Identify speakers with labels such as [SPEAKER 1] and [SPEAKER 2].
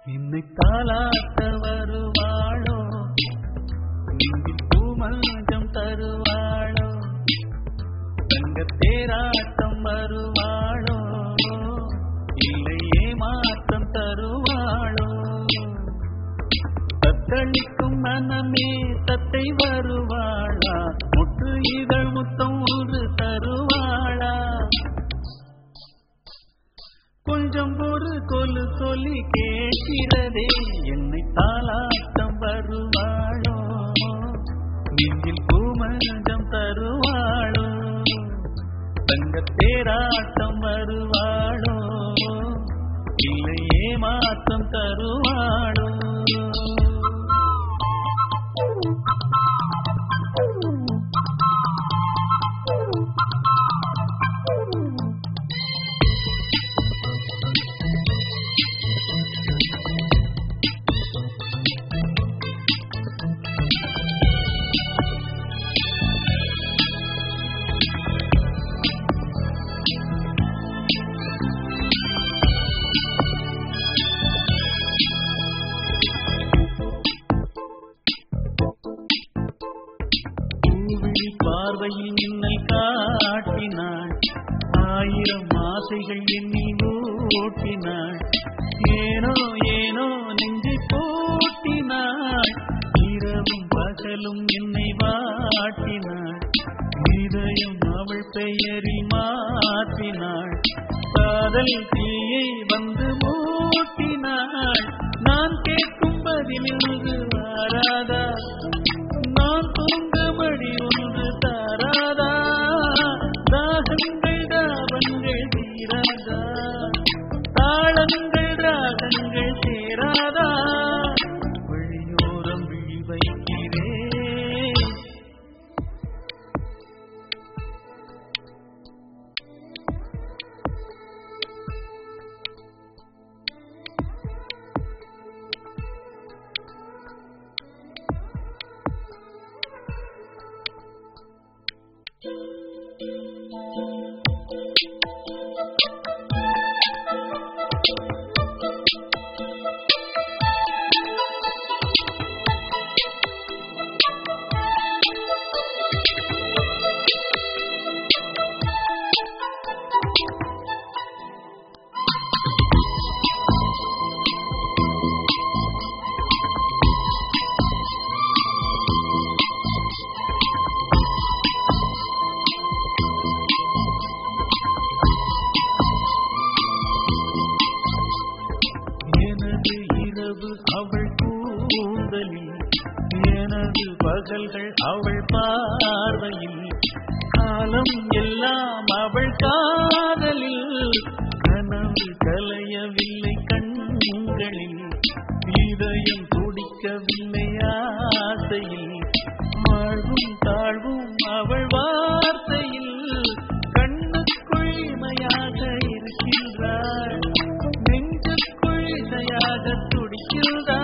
[SPEAKER 1] என்னை தாளாட்ட வருவாளோ, நெஞ்சில் பூமஞ்சம் தருவாளோ, தங்க தேராட்டம் வருவாளோ, இல்லை ஏமாற்றம் தருவாளோ. தத்தளிக்கும் மனமே தத்தை வருவாளா, முட்டு இதழ் முத்தம் ஒன்று தருவாளா. கொஞ்சம் ஒரு கொலு சொல்லி கேட்கிறதே, என்னை தாளாட்டம் வருவாளோ, நெஞ்சில் பூமஞ்சம் தருவாளோ, தங்க தேராட்டம் வருவாளோ, இல்லை ஏமாற்றம் தருவாளோ. பார்வையில் என்னை காட்டினாள், ஆயிரம் ஆசைகள் எண்ணி ஓட்டினாள், ஏனோ ஏனோ நெஞ்சை போட்டினாள், இரவும் பகலும் என்னை வாட்டினாள், இதயம் அவள் பெயரில் மாற்றினாள், காதல் தீயை வந்து மூட்டினாள். நான் கேட்கும் பதில் என்று வராதா, நான் தூங்க மடி ஒன்று தராதா, தாகங்கள் தாபங்கள் தீராதா, தாளங்கள் ராகங்கள் சேராதா, வழியோரம் விழி வைக்கிறேன். அவள் கூந்தலில், எனது பகல்கள் அவள் பார்வையில், காலம் எல்லாம் அவள் காதலில், கனவு கலையவில்லை கண்களில், இதயம் துடிக்கவில்லை ஆசையில், வாழ்வும் தாழ்வும் அவள் வார்த்தையில், கண்ணுக்குள் இமையாக இருக்கின்றாள், நெஞ்சுக்குள் இசையாக துடிக்கின்றாள்.